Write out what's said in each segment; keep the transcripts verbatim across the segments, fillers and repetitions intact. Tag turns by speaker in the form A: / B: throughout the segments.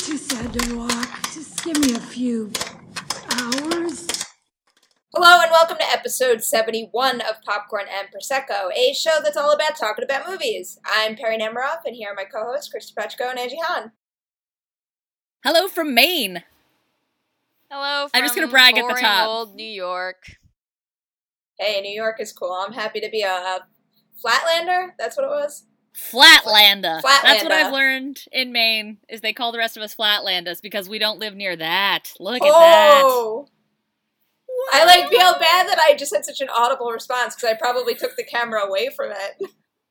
A: just had to walk. Just give me a few hours.
B: Hello and welcome to episode seventy-one of Popcorn and Prosecco, a show that's all about talking about movies. I'm Perry Nemiroff, and here are my co-hosts, Krista Pachko and Angie Han.
C: Hello from Maine.
D: Hello from
C: I'm just gonna brag at the top.
D: old New York.
B: Hey, New York is cool. I'm happy to be a, a Flatlander. That's what it was?
C: Flatlanda.
B: Flatlanda.
C: That's what I've learned in Maine, is they call the rest of us Flatlanders because we don't live near that. Look at
B: oh. that. I like feel bad that I just had such an audible response because I probably took the camera away from it.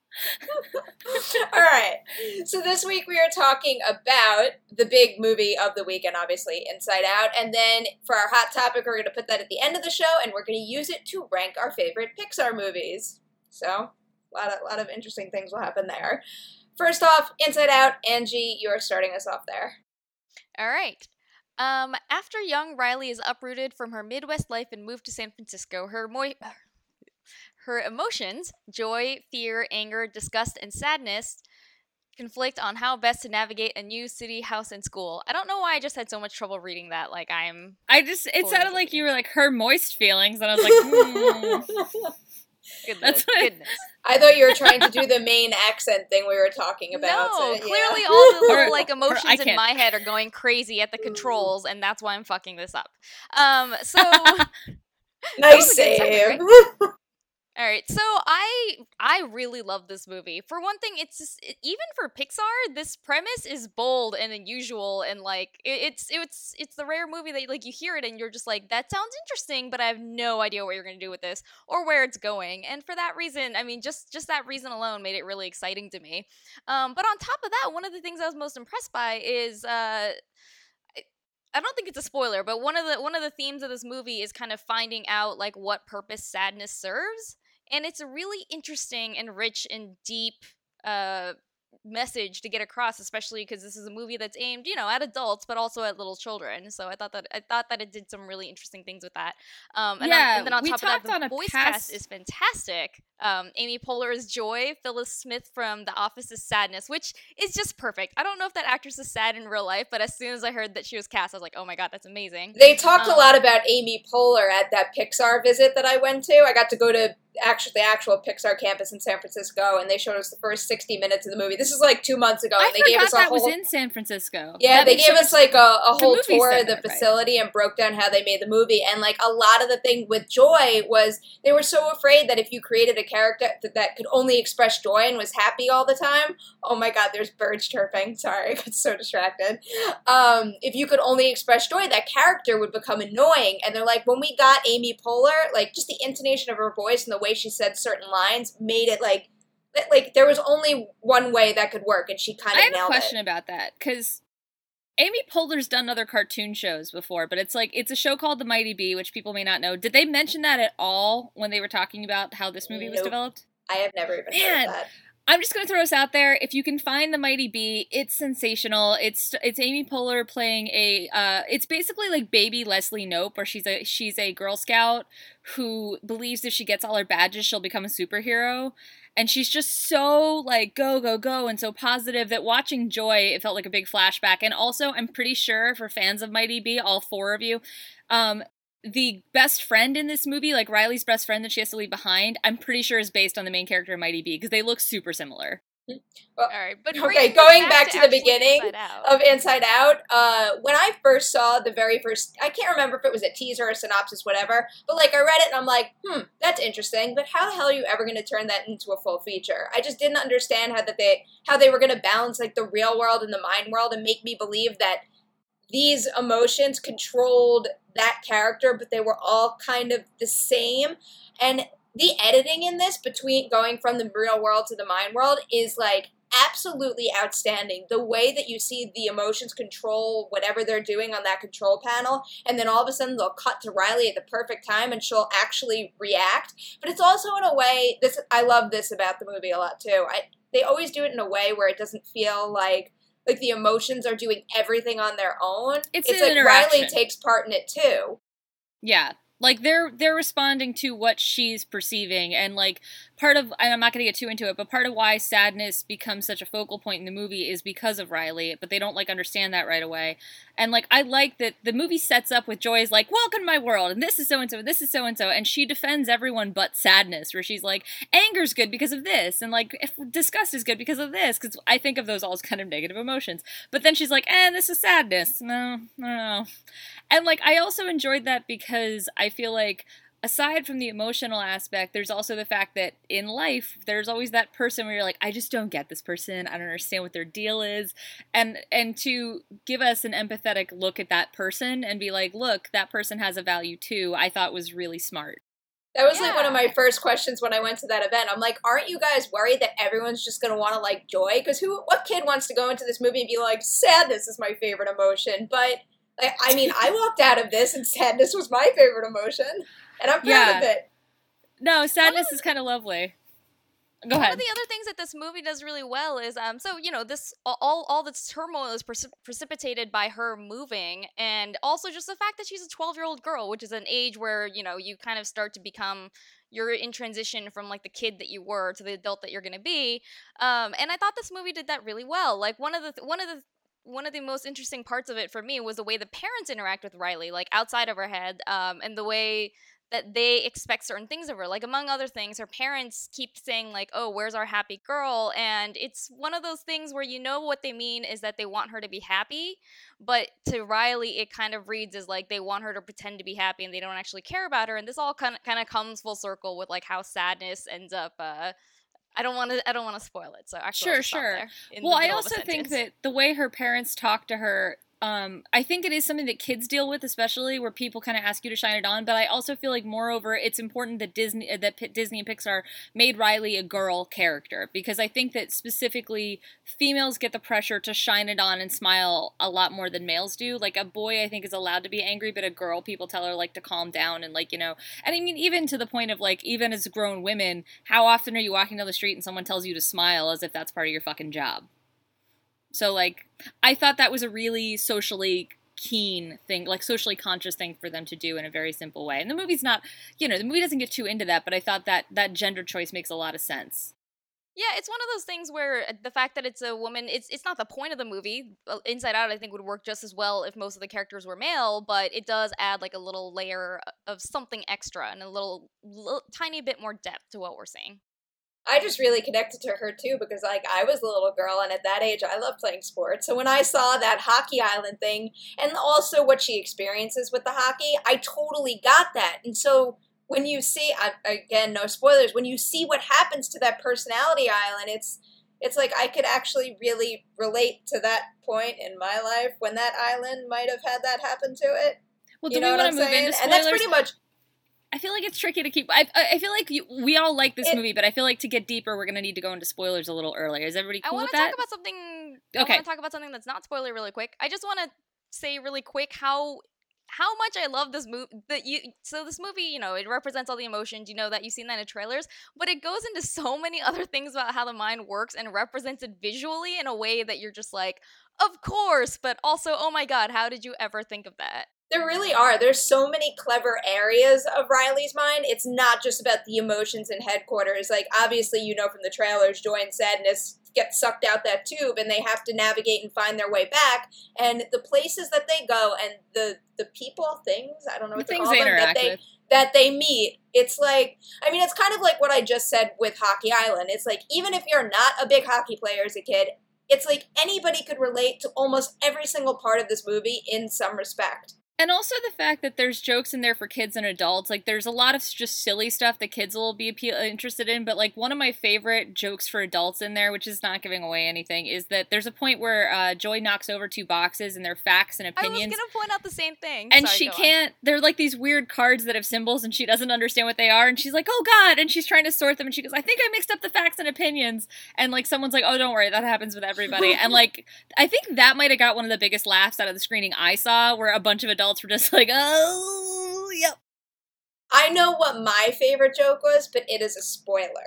B: All right. So this week we are talking about the big movie of the weekend, obviously, Inside Out. And then for our hot topic, we're going to put that at the end of the show, and we're going to use it to rank our favorite Pixar movies. So a lot of, lot of interesting things will happen there. First off, Inside Out. Angie, you are starting us off there.
D: All right. Um, after young Riley is uprooted from her Midwest life and moved to San Francisco, her mo- her emotions, joy, fear, anger, disgust, and sadness, conflict on how best to navigate a new city, house, and school. I don't know why I just had so much trouble reading that. Like, I'm...
C: I just, it sounded like you were like, her moist feelings, and I was like, hmm.
D: Goodness, goodness.
B: I thought you were trying to do the main accent thing we were talking about.
D: No,
B: so, yeah.
D: clearly all the little,
C: Or-
D: like, emotions
C: or
D: in my head are going crazy at the controls, and that's why I'm fucking this up. Um, so...
B: Nice save.
D: All right, so I I really love this movie. For one thing, it's just, it, even for Pixar, this premise is bold and unusual, and like it, it's it's it's the rare movie that like you hear it and you're just like, that sounds interesting, but I have no idea what you're gonna do with this or where it's going. And for that reason, I mean, just just that reason alone made it really exciting to me. Um, but on top of that, one of the things I was most impressed by is. Uh, I don't think it's a spoiler, but one of the one of the themes of this movie is kind of finding out like what purpose sadness serves. And it's a really interesting and rich and deep uh, message to get across, especially because this is a movie that's aimed, you know, at adults, but also at little children. So I thought that I thought that it did some really interesting things with that. Um, and,
C: Yeah,
D: on, and then on
C: we
D: top of that,
C: talked on
D: the
C: a
D: voice
C: past-
D: cast is fantastic. Um, Amy Poehler is Joy, Phyllis Smith from The Office is Sadness, which is just perfect. I don't know if that actress is sad in real life, but as soon as I heard that she was cast, I was like, oh my god, that's amazing.
B: They talked
D: Um,
B: a lot about Amy Poehler at that Pixar visit that I went to. I got to go to actually the actual Pixar campus in San Francisco, and they showed us the first sixty minutes of the movie. This is like two months ago,
C: I
B: and they gave
C: forgot
B: us a
C: that
B: whole...
C: was in San Francisco.
B: Yeah,
C: That
B: they
C: makes
B: gave
C: so
B: us
C: much-
B: like a, a
C: The
B: whole
C: movie
B: tour
C: set
B: of the
C: that, right.
B: facility and broke down how they made the movie. And like a lot of the thing with Joy was they were so afraid that if you created a character that, that could only express joy and was happy all the time, oh my god, there's birds chirping. Sorry, I got so distracted. Um, if you could only express joy, that character would become annoying. And they're like, when we got Amy Poehler, like just the intonation of her voice and the way she said certain lines made it like, like there was only one way that could work, and she kind
C: I
B: of
C: have a
B: nailed
C: question
B: it.
C: about that, because Amy Poehler's done other cartoon shows before, but it's like, it's a show called The Mighty Bee, which people may not know. Did they mention that at all when they were talking about how this movie was
B: Nope.
C: developed?
B: I have never even
C: Man.
B: heard of that.
C: I'm just gonna throw this out there. If you can find The Mighty Bee, it's sensational. It's it's Amy Poehler playing a. Uh, it's basically like baby Leslie Knope, where she's a she's a Girl Scout who believes if she gets all her badges, she'll become a superhero. And she's just so like go go go and so positive that watching Joy, it felt like a big flashback. And also, I'm pretty sure for fans of Mighty Bee, all four of you, um, the best friend in this movie, like Riley's best friend that she has to leave behind, I'm pretty sure is based on the main character of Mighty Bee because they look super similar.
B: Well,
D: All right, but
B: okay,
D: bringing this
B: going back to the
D: actually
B: beginning
D: Inside Out.
B: of Inside Out, uh, when I first saw the very first, I can't remember if it was a teaser or a synopsis, whatever, but like I read it and I'm like, hmm, that's interesting, but how the hell are you ever going to turn that into a full feature? I just didn't understand how that they how they were going to balance like the real world and the mind world and make me believe that these emotions controlled that character, but they were all kind of the same. And the editing in this, between going from the real world to the mind world, is like absolutely outstanding. The way that you see the emotions control whatever they're doing on that control panel, and then all of a sudden they'll cut to Riley at the perfect time and she'll actually react. But it's also in a way, this I love this about the movie a lot too. I, they always do it in a way where it doesn't feel like like the emotions are doing everything on their own.
C: It's
B: It's
C: an
B: like
C: interaction.
B: Riley takes part in it too.
C: Yeah. Like they're they're responding to what she's perceiving, and like part of, and I'm not going to get too into it, but part of why sadness becomes such a focal point in the movie is because of Riley, but they don't like understand that right away. And like I like that the movie sets up with Joy is like, welcome to my world, and this is so and so, this is so and so, and she defends everyone but sadness, where she's like, anger's good because of this, and like if disgust is good because of this, because I think of those all as kind of negative emotions. But then she's like, eh, this is sadness. No, no, no. And like I also enjoyed that because I feel like aside from the emotional aspect, there's also the fact that in life there's always that person where you're like, I just don't get this person, I don't understand what their deal is, and and to give us an empathetic look at that person and be like, look, that person has a value too, I thought was really smart.
B: That was
D: Yeah.
B: like one of my first questions when I went to that event. I'm like, aren't you guys worried that everyone's just going to want to like Joy? Because who, what kid wants to go into this movie and be like, sadness is my favorite emotion? But like, I mean, I walked out of this and sadness was my favorite emotion, and I'm proud
C: Yeah.
B: of it.
C: No, sadness is kind of lovely. Go
D: One
C: ahead.
D: of the other things that this movie does really well is, um, so you know, this all all this turmoil is precip- precipitated by her moving, and also just the fact that she's a twelve-year-old girl, which is an age where you know you kind of start to become, you're in transition from like the kid that you were to the adult that you're going to be. Um, and I thought this movie did that really well. Like one of the th- one of the one of the most interesting parts of it for me was the way the parents interact with Riley, like outside of her head, um, and the way that they expect certain things of her. Like, among other things, her parents keep saying, like, oh, where's our happy girl? And it's one of those things where you know what they mean is that they want her to be happy, but to Riley, it kind of reads as, like, they want her to pretend to be happy and they don't actually care about her. And this all kind of kind of comes full circle with, like, how sadness ends up... Uh, I don't want to. I don't want to spoil it. So actually,
C: Sure,
D: I'll just stop
C: sure.
D: there in
C: Well,
D: the
C: I
D: middle of a
C: also think
D: sentence.
C: that the way her parents talk to her, um, I think it is something that kids deal with, especially where people kind of ask you to shine it on. But I also feel like, moreover, it's important that Disney, uh, that P- Disney and Pixar made Riley a girl character, because I think that specifically females get the pressure to shine it on and smile a lot more than males do. Like a boy, I think, is allowed to be angry, but a girl, people tell her like to calm down and like you know. And I mean, even to the point of like, even as grown women, how often are you walking down the street and someone tells you to smile as if that's part of your fucking job? So, like, I thought that was a really socially keen thing, like, socially conscious thing for them to do in a very simple way. And the movie's not, you know, the movie doesn't get too into that, but I thought that that gender choice makes a lot of sense.
D: Yeah, it's one of those things where the fact that it's a woman, it's it's not the point of the movie. Uh, Inside Out, I think, would work just as well if most of the characters were male, but it does add like a little layer of something extra and a little, little tiny bit more depth to what we're seeing.
B: I just really connected to her too because like I was a little girl and at that age I loved playing sports. So when I saw that hockey island thing and also what she experiences with the hockey, I totally got that. And so when you see, again, no spoilers, when you see what happens to that personality island, it's it's like I could actually really relate to that point in my life when that island might have had that happen to it.
C: Well, do
B: You
C: we
B: know what
C: want
B: I'm
C: to move
B: saying?
C: into
B: And that's
C: spoilers?
B: pretty much
C: I feel like it's tricky to keep. I I I feel like you, we all like this
B: It-
C: movie, but I feel like to get deeper, we're gonna need to go into spoilers a little earlier. Is everybody
D: I
C: cool
D: want
C: with
D: to
C: that?
D: talk about something. I
C: Okay.
D: want to talk about something that's not spoiler really quick. I just want to say really quick how how much I love this movie. That you so this movie, you know, it represents all the emotions. You know that you've seen that in the trailers, but it goes into so many other things about how the mind works and represents it visually in a way that you're just like, of course, but also, oh my god, how did you ever think of that?
B: There really are. There's so many clever areas of Riley's mind. It's not just about the emotions in headquarters. Like, obviously, you know from the trailers, Joy and Sadness get sucked out that tube and they have to navigate and find their way back. And the places that they go and the, the people, things, I don't know
C: The
B: what to
C: things
B: call
C: they
B: them, that
C: interact
B: they,
C: with.
B: that they meet, it's like, I mean, it's kind of like what I just said with Hockey Island. It's like, even if you're not a big hockey player as a kid, it's like anybody could relate to almost every single part of this movie in some respect.
C: And also the fact that there's jokes in there for kids and adults. Like, there's a lot of just silly stuff that kids will be appeal- interested in. But, like, one of my favorite jokes for adults in there, which is not giving away anything, is that there's a point where uh, Joy knocks over two boxes and they're facts and
D: I was
C: opinions.
D: gonna point out the same thing,
C: And
D: Sorry,
C: she
D: go on.
C: can't, they're like these weird cards that have symbols and she doesn't understand what they are. And she's like, oh God. And she's trying to sort them. And she goes, I think I mixed up the facts and opinions. And like someone's like, oh, don't worry. That happens with everybody. And like, I think that might have got one of the biggest laughs out of the screening I saw, where a bunch of adults were just like, oh, yep.
B: I know what my favorite joke was, but it is a spoiler.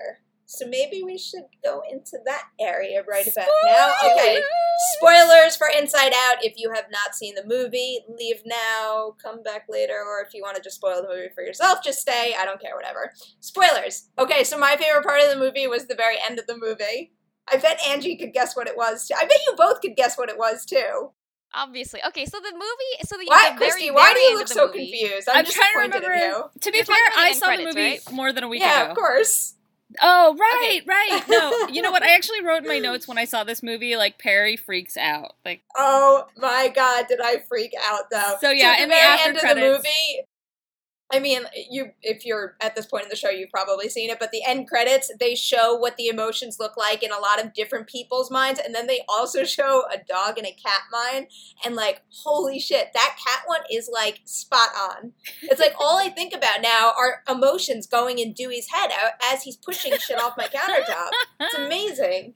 B: So maybe we should go into that area right about now. Okay, spoilers for Inside Out. If you have not seen the movie, leave now, come back later, or if you want to just spoil the movie for yourself, just stay. I don't care, whatever. Spoilers. Okay, so my favorite part of the movie was the very end of the movie. I bet Angie could guess what it was, too. I bet you both could guess what it was, too.
D: Obviously. Okay, so the movie, so the,
B: Why,
D: the very,
B: Christy, why do
D: very
B: you
D: end
B: look
D: of the
B: so
D: movie,
B: confused? I'm,
C: I'm trying to
B: disappointed in you.
C: remember. To be
D: You're
C: fair,
D: talking about the
C: I
D: end
C: saw
D: credits,
C: the movie
D: right?
C: more than a week
B: Yeah,
C: ago.
B: of course.
C: Oh, right,
D: Okay.
C: right. No, you know what? I actually wrote in my notes when I saw this movie, like, Perry freaks out. Like,
B: Oh my god, did I freak out, though.
C: So, yeah,
B: at the
C: in the
B: very
C: after
B: end of the
C: credits-
B: movie, I mean, you if you're at this point in the show, you've probably seen it, but the end credits, they show what the emotions look like in a lot of different people's minds, and then they also show a dog and a cat mind, and like, holy shit, that cat one is like spot on. It's like all I think about now are emotions going in Dewey's head as he's pushing shit off my countertop. It's amazing.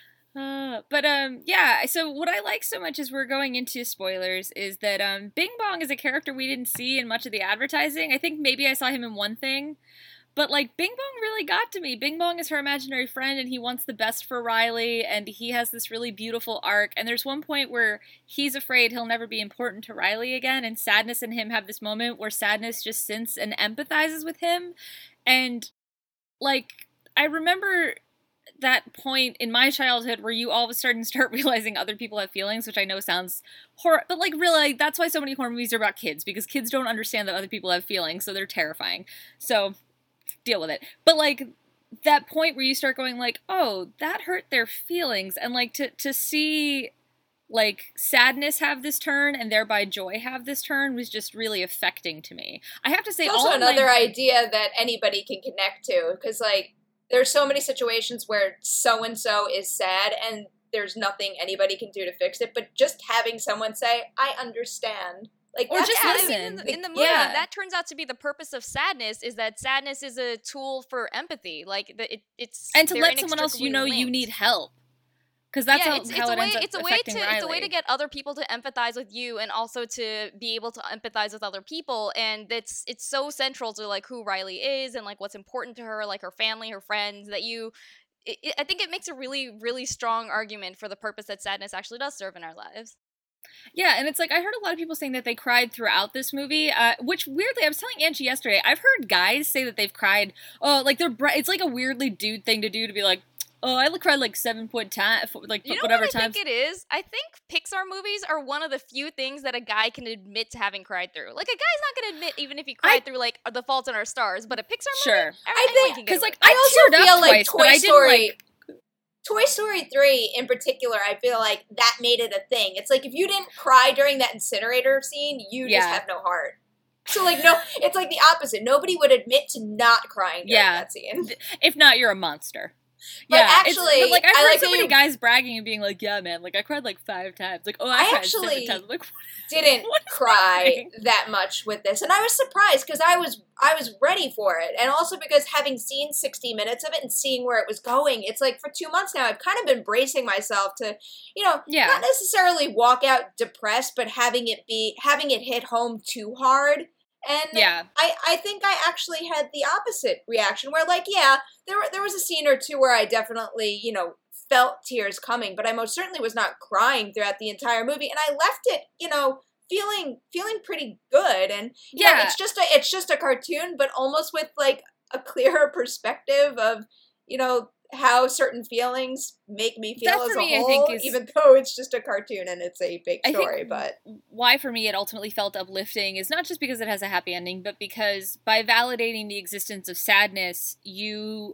C: Uh, but um, yeah. So what I like so much as we're going into spoilers is that um, Bing Bong is a character we didn't see in much of the advertising. I think maybe I saw him in one thing, but like Bing Bong really got to me. Bing Bong is her imaginary friend, and he wants the best for Riley, and he has this really beautiful arc. And there's one point where he's afraid he'll never be important to Riley again, and Sadness and him have this moment where Sadness just sits and empathizes with him, and like I remember that point in my childhood where you all of a sudden start realizing other people have feelings, which I know sounds horror, but like really, that's why so many horror movies are about kids, because kids don't understand that other people have feelings, so they're terrifying. So deal with it. But like that point where you start going like, oh, that hurt their feelings, and like to to see like Sadness have this turn and thereby Joy have this turn was just really affecting to me. I have to say,
B: It's also
C: all of my-
B: another idea that anybody can connect to, because like there's so many situations where so-and-so is sad and there's nothing anybody can do to fix it, but just having someone say, I understand. Like,
C: Or
B: that's
C: just
D: Yeah, I
B: really-
D: mean, in,
C: listen.
D: the, in the movie,
C: Yeah.
D: that turns out to be the purpose of Sadness, is that Sadness is a tool for empathy. Like, the, it, it's
C: and to
D: they're
C: let someone else you know
D: inextricably
C: you
D: linked.
C: need help, because that's
D: yeah,
C: how,
D: it's,
C: how
D: it's
C: it
D: a way.
C: ends up
D: It's a way
C: affecting
D: to.
C: Riley.
D: It's a way to get other people to empathize with you, and also to be able to empathize with other people. And it's it's so central to like who Riley is and like what's important to her, like her family, her friends. That you, it, it, I think it makes a really really strong argument for the purpose that Sadness actually does serve in our lives.
C: Yeah, and it's like I heard a lot of people saying that they cried throughout this movie, uh, which weirdly, I was telling Angie yesterday, I've heard guys say that they've cried, oh, like they're, br- it's like a weirdly dude thing to do to be like, oh, I cried like seven point time, like
D: You know
C: whatever
D: what I
C: times.
D: think it is? I think Pixar movies are one of the few things that a guy can admit to having cried through. Like, a guy's not going to admit even if he cried
C: I-
D: through, like, The Fault in Our Stars, but a Pixar
C: Sure.
D: movie,
B: I
D: anyone
B: think-
D: can get
C: Because
D: away
C: like
D: with it.
B: I
C: I teared
B: also feel
C: up
B: like
C: twice,
B: Toy
C: but I didn't
B: Story,
C: like.
B: Toy Story three in particular, I feel like that made it a thing. It's like if you didn't cry during that incinerator scene, you just
C: Yeah.
B: have no heart. So like no, it's like the opposite. Nobody would admit to not crying during
C: Yeah.
B: that scene.
C: If not, you're a monster.
B: But
C: yeah, it's-
B: actually,
C: but like I've
B: I
C: heard
B: like
C: so
B: that
C: many
B: you-
C: guys bragging and being like, "Yeah, man, like I cried like five times." Like, oh, I,
B: I
C: cried
B: actually-
C: seven times. I'm like,
B: Didn't
C: What is
B: cry
C: happening?
B: that much with this, and I was surprised because I was I was ready for it, and also because having seen sixty minutes of it and seeing where it was going, it's like for two months now I've kind of been bracing myself to, you know,
C: Yeah.
B: not necessarily walk out depressed, but having it be having it hit home too hard. And
C: yeah,
B: I, I think I actually had the opposite reaction where, like, yeah, there were- there was a scene or two where I definitely, you know, felt tears coming, but I most certainly was not crying throughout the entire movie, and I left it, you know, feeling feeling pretty good. And you know,
C: Yeah.
B: it's just a it's just a cartoon, but almost with like a clearer perspective of, you know, how certain feelings make me feel
C: That
B: as
C: for
B: a
C: me, I
B: whole,
C: think, is-
B: even though it's just a cartoon and it's a big
C: I think
B: story. But
C: why for me it ultimately felt uplifting is not just because it has a happy ending, but because by validating the existence of sadness, you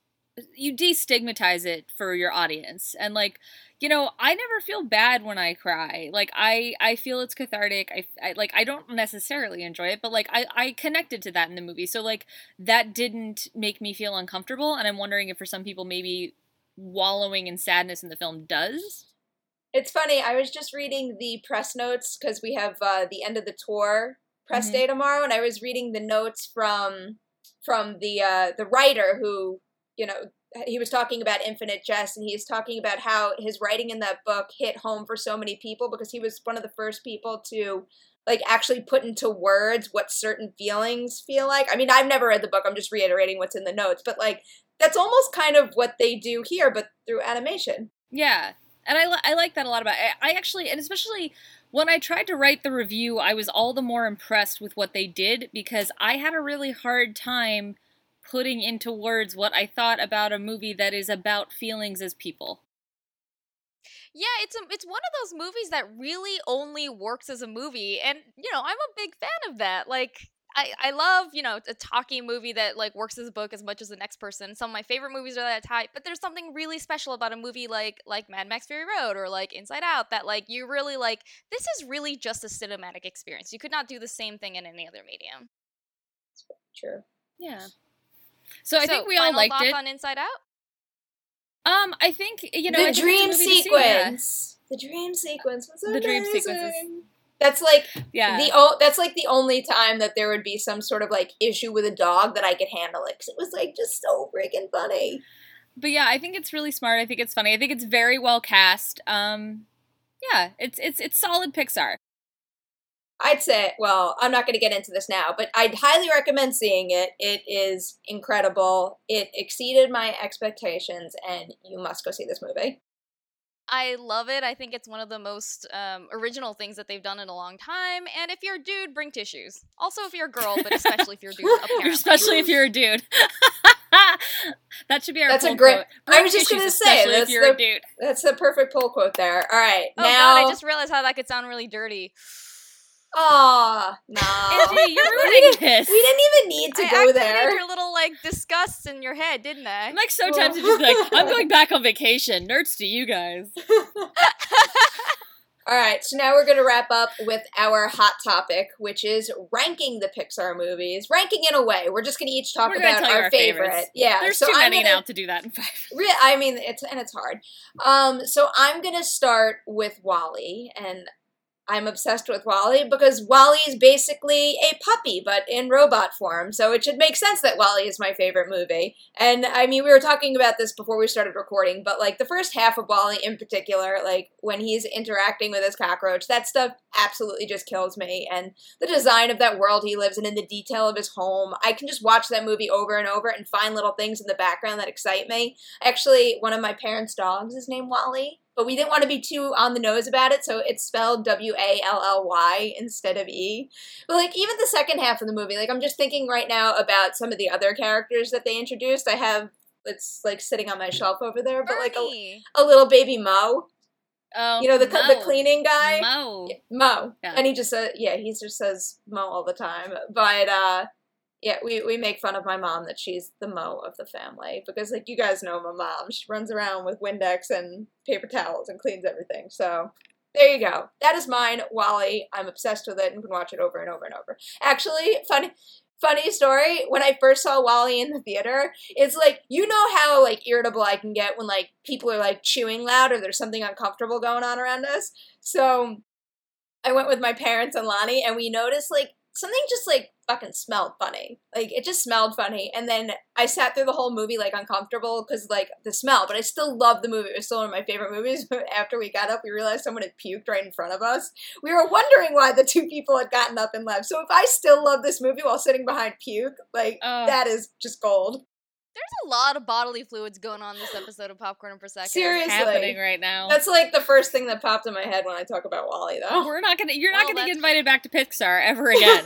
C: you destigmatize it for your audience. And like, you know, I never feel bad when I cry. Like I I feel it's cathartic. I, I like I don't necessarily enjoy it, but like I I connected to that in the movie. So like that didn't make me feel uncomfortable, and I'm wondering if for some people maybe wallowing in sadness in the film does.
B: it's funny. I was just reading the press notes because we have uh, the end of the tour press
C: Mhm.
B: day tomorrow, and I was reading the notes from from the uh, the writer who, you know, he was talking about Infinite Jest, and he's talking about how his writing in that book hit home for so many people because he was one of the first people to like actually put into words what certain feelings feel like. I mean, I've never read the book. I'm just reiterating what's in the notes, but like that's almost kind of what they do here, but through animation.
C: Yeah. And I, li- I like that a lot about it. I actually, and especially when I tried to write the review, I was all the more impressed with what they did because I had a really hard time putting into words what I thought about a movie that is about feelings as people.
D: Yeah, it's a, it's one of those movies that really only works as a movie, and you know, I'm a big fan of that. Like, I I love, you know, a talking movie that like works as a book as much as the next person. Some of my favorite movies are that type, but there's something really special about a movie like like Mad Max Fury Road or like Inside Out that like you really like. This is really just a cinematic experience. You could not do the same thing in any other medium.
B: True.
C: Yeah. So I
D: So,
C: think we all
D: final
C: liked
D: thoughts
C: it.
D: on Inside Out?
C: Um, I think you know I
B: the
C: think
B: dream
C: it's a movie to see, yeah.
B: sequence. The dream sequence was
C: The dream
B: amazing.
C: sequences.
B: That's like
C: Yeah.
B: the o- that's like the only time that there would be some sort of like issue with a dog that I could handle it because it was like just so freaking funny.
C: But yeah, I think it's really smart. I think it's funny. I think it's very well cast. Um, yeah, it's it's it's solid Pixar.
B: I'd say, well, I'm not going to get into this now, but I'd highly recommend seeing it. It is incredible. It exceeded my expectations, and you must go see this movie.
D: I love it. I think it's one of the most um, original things that they've done in a long time. And if you're a dude, bring tissues. Also, if you're a girl, but especially if you're a dude, apparently.
C: Especially if you're a dude. That should be our
B: That's a
C: poll
B: great-
C: quote.
B: I
C: Bring
B: was just
C: tissues,
B: gonna say,
C: especially if
B: that's
C: you're
B: the-
C: a dude.
B: That's the perfect pull quote there. All right,
D: Oh
B: now.
D: god, I just realized how that could sound really dirty.
B: Aw, no.
C: Angie, you're
B: we,
C: ruining
B: didn't,
C: this.
B: we didn't even need to
D: I
B: go
D: activated
B: there.
D: your little, like, disgusts in your head, didn't I?
C: I'm like so tempted to just be like, I'm going back on vacation. Nerds to you guys.
B: All right, so now we're going to wrap up with our hot topic, which is ranking the Pixar movies. Ranking in a way. We're just going to each talk
C: We're gonna
B: about
C: tell you
B: our,
C: our
B: favorite.
C: favorites.
B: Yeah,
C: There's
B: so
C: too
B: I'm
C: many
B: gonna,
C: now to do that in five.
B: Re- I mean, it's and it's hard. Um, so I'm going to start with WALL-E, and I'm obsessed with WALL-E because WALL-E is basically a puppy, but in robot form. So it should make sense that WALL-E is my favorite movie. And I mean, we were talking about this before we started recording, but like the first half of WALL-E in particular, like when he's interacting with his cockroach, that stuff absolutely just kills me. And the design of that world he lives in and the detail of his home, I can just watch that movie over and over and find little things in the background that excite me. Actually, one of my parents' dogs is named WALL-E. But we didn't want to be too on the nose about it, so it's spelled W A L L Y instead of E. But, like, even the second half of the movie, like, I'm just thinking right now about some of the other characters that they introduced. I have, it's, like, sitting on my shelf over there, but, like, a,
D: Bernie.
B: a little baby Mo.
C: Oh,
B: You know, the,
C: Mo.
B: the cleaning guy?
C: Mo.
B: Yeah, Mo.
C: Yeah.
B: And he just, uh, yeah, he just says Mo all the time. But, uh... yeah, we, we make fun of my mom that she's the Mo of the family because, like, you guys know my mom. She runs around with Windex and paper towels and cleans everything. So, there you go. That is mine, WALL-E. I'm obsessed with it and can watch it over and over and over. Actually, funny funny story, when I first saw WALL-E in the theater, it's like, you know how, like, irritable I can get when, like, people are, like, chewing loud or there's something uncomfortable going on around us? So, I went with my parents and Lonnie, and we noticed, like, something just, like, fucking smelled funny. Like, it just smelled funny. And then I sat through the whole movie, like, uncomfortable because, like, the smell. But I still loved the movie. It was still one of my favorite movies. But after we got up, we realized someone had puked right in front of us. We were wondering why the two people had gotten up and left. So if I still love this movie while sitting behind puke, like,
C: Oh.
B: that is just gold.
D: There's a lot of bodily fluids going on this episode of Popcorn per Second.
B: Seriously.
C: Happening right now.
B: That's, like, the first thing that popped in my head when I talk about WALL-E, though.
C: We're not gonna. You're
D: Well,
C: not gonna get
D: that's-
C: invited back to Pixar ever again.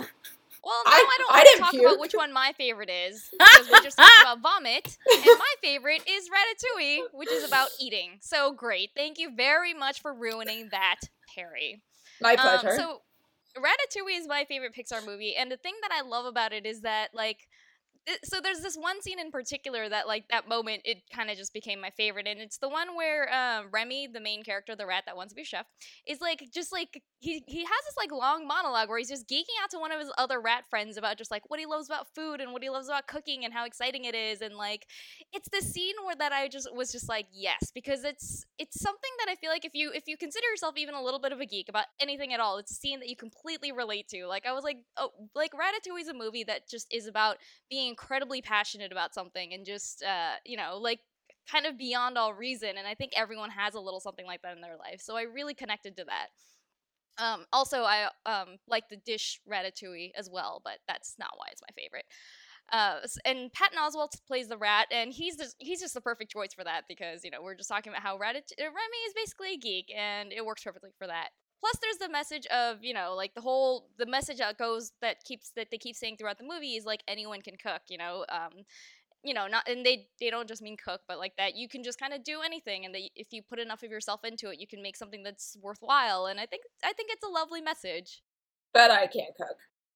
D: Well, no,
B: I-
D: I, don't
B: I
D: want to
B: didn't
D: talk
B: puke.
D: about which one my favorite is, because we just talked about vomit, and my favorite is Ratatouille, which is about eating. So great. Thank you very much for ruining that, Perry.
B: My
D: Um,
B: pleasure.
D: so, Ratatouille is my favorite Pixar movie, and the thing that I love about it is that, like, th- so there's this one scene in particular that, like, that moment, it kind of just became my favorite, and it's the one where um, Remy, the main character, the rat that wants to be a chef, is, like, just, like, he, he has this, like, long monologue where he's just geeking out to one of his other rat friends about just, like, what he loves about food and what he loves about cooking and how exciting it is, and, like, it's the scene where that I just was just like, yes, because it's it's something that I feel like if you if you consider yourself even a little bit of a geek about anything at all, it's a scene that you completely relate to. Like, I was like, oh, like, Ratatouille is a movie that just is about being incredibly passionate about something and just, uh, you know, like, kind of beyond all reason, and I think everyone has a little something like that in their life, so I really connected to that. Um, also, I um, like the dish Ratatouille as well, but that's not why it's my favorite. Uh, s- and Patton Oswalt plays the rat, and he's just, he's just the perfect choice for that because, you know, we're just talking about how Ratat- uh, Remy is basically a geek, and it works perfectly for that. Plus, there's the message of, you know, like the whole the message that goes that keeps that they keep saying throughout the movie is like anyone can cook, you know. Um, you know, not and they they don't just mean cook, but like that you can just kind of do anything, and that if you put enough of yourself into it, you can make something that's worthwhile. And I think I think it's a lovely message.
B: But I can't cook.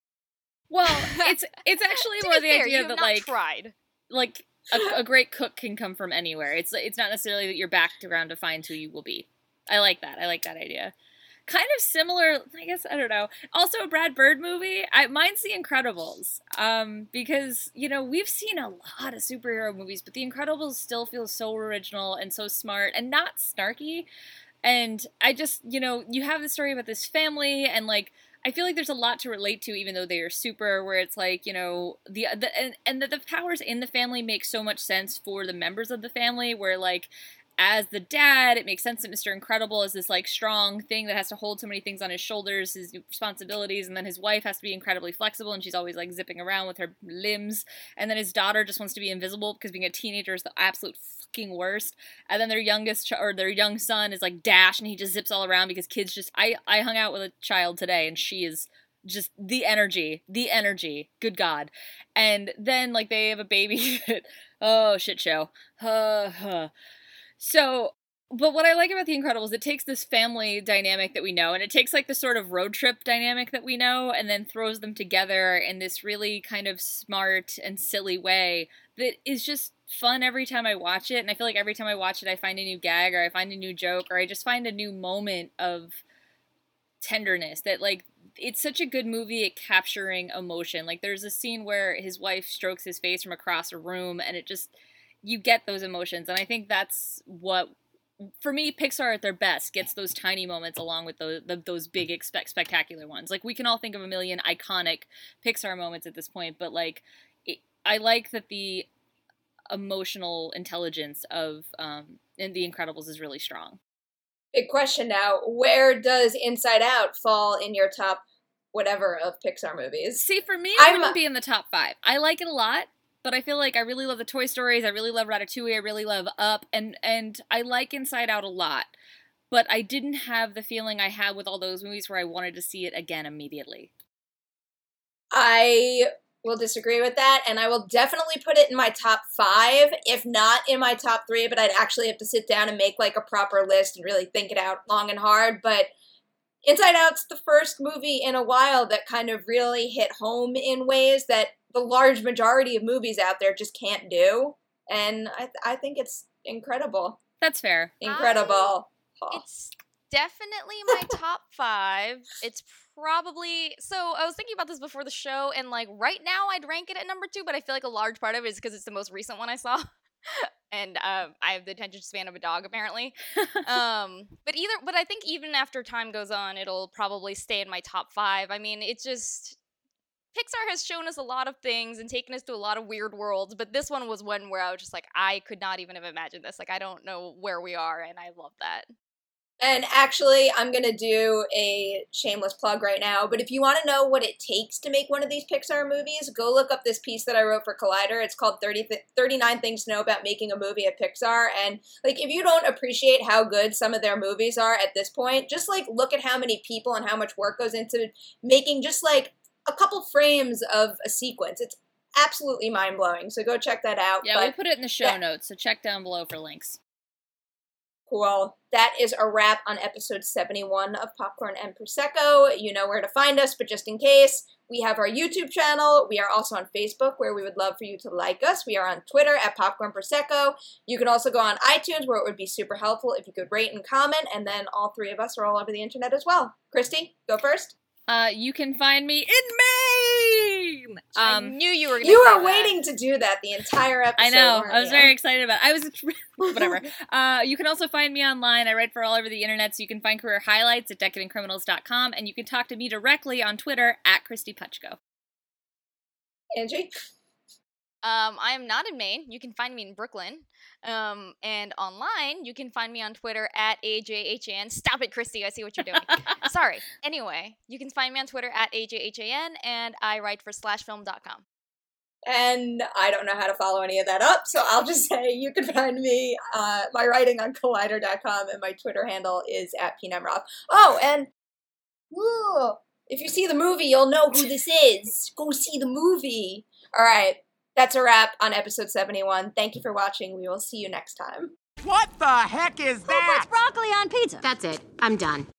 C: Well, it's it's actually
D: To
C: more
D: be
C: the
D: fair,
C: idea
D: you have
C: that
D: not
C: like
D: tried.
C: like a, a great cook can come from anywhere. It's it's not necessarily that your background defines who you will be. I like that. I like that idea. Kind of similar, I guess, I don't know. Also a Brad Bird movie. I mine's The Incredibles. Um, because, you know, we've seen a lot of superhero movies, but The Incredibles still feels so original and so smart and not snarky. And I just, you know, you have the story about this family, and like I feel like there's a lot to relate to, even though they are super. Where it's like, you know, the the and, and that the powers in the family make so much sense for the members of the family. Where like, as the dad, it makes sense that Mister Incredible is this like strong thing that has to hold so many things on his shoulders, his responsibilities, and then his wife has to be incredibly flexible, and she's always like zipping around with her limbs, and then his daughter just wants to be invisible because being a teenager is the absolute fucking worst, and then their youngest ch- or their young son is like Dash, and he just zips all around because kids just I I hung out with a child today, and she is just the energy, the energy, good God. And then like they have a baby that, oh shit show. Uh, uh. So, but what I like about The Incredibles, it takes this family dynamic that we know, and it takes like the sort of road trip dynamic that we know, and then throws them together in this really kind of smart and silly way that is just fun every time I watch it. And I feel like every time I watch it, I find a new gag, or I find a new joke, or I just find a new moment of tenderness that like it's such a good movie at capturing emotion. Like there's a scene where his wife strokes his face from across a room, and it just, you get those emotions. And I think that's what, for me, Pixar at their best gets those tiny moments along with those the, those big expect spectacular ones. Like we can all think of a million iconic Pixar moments at this point, but like it, I like that the emotional intelligence of um in The Incredibles is really strong.
B: Big question now. Where does Inside Out fall in your top whatever of Pixar movies?
C: See, for me, it
B: I'm-
C: wouldn't be in the top five. I like it a lot, but I feel like I really love the Toy Stories. I really love Ratatouille. I really love Up, and and I like Inside Out a lot. But I didn't have the feeling I had with all those movies where I wanted to see it again immediately.
B: I will disagree with that, and I will definitely put it in my top five, if not in my top three, but I'd actually have to sit down and make like a proper list and really think it out long and hard. But Inside Out's the first movie in a while that kind of really hit home in ways that the large majority of movies out there just can't do, and I, th- I think it's incredible.
C: That's fair.
B: Incredible. Oh.
D: It's definitely my top five. It's probably, so I was thinking about this before the show, and like right now I'd rank it at number two, but I feel like a large part of it is because it's the most recent one I saw. And uh, I have the attention span of a dog, apparently. um, but either, but I think even after time goes on, it'll probably stay in my top five. I mean, it's just, Pixar has shown us a lot of things and taken us to a lot of weird worlds, but this one was one where I was just like, I could not even have imagined this. Like, I don't know where we are, and I love that.
B: And actually, I'm going to do a shameless plug right now, but if you want to know what it takes to make one of these Pixar movies, go look up this piece that I wrote for Collider. It's called thirty th- thirty-nine Things to Know About Making a Movie at Pixar. And, like, if you don't appreciate how good some of their movies are at this point, just, like, look at how many people and how much work goes into making just, like, a couple frames of a sequence. It's absolutely mind-blowing, so go check that out.
C: Yeah,
B: but
C: we'll put it in the show
B: yeah.
C: notes, so check down below for links.
B: Cool. That is a wrap on episode seventy-one of Popcorn and Prosecco. You know where to find us, but just in case, we have our YouTube channel. We are also on Facebook, where we would love for you to like us. We are on Twitter at Popcorn Prosecco. You can also go on iTunes, where it would be super helpful if you could rate and comment, and then all three of us are all over the internet as well. Christy, go first.
C: Uh, you can find me in Maine!
D: I
C: Um,
D: knew you were going to
B: You
D: say
B: were
D: that.
B: waiting to do that the entire episode.
C: I know.
B: weren't
C: I was
B: you?
C: very excited about it. I was, whatever. Uh, you can also find me online. I write for all over the internet, so you can find career highlights at decadent criminals dot com, and you can talk to me directly on Twitter at Christy Puchko.
B: Angie?
D: Um, I am not in Maine. You can find me in Brooklyn. Um, and online, you can find me on Twitter at A J H A N. Stop it, Christy. I see what you're doing. Sorry. Anyway, you can find me on Twitter at A J H A N, and I write for slash film dot com.
B: And I don't know how to follow any of that up, so I'll just say you can find me, uh, my writing on collider dot com, and my Twitter handle is at P Nemroff. Oh, and woo, if you see the movie, you'll know who this is. Go see the movie. All right, that's a wrap on episode seventy-one. Thank you for watching. We will see you next time.
E: What the heck is that?
F: Who puts broccoli on pizza? That's it. I'm done.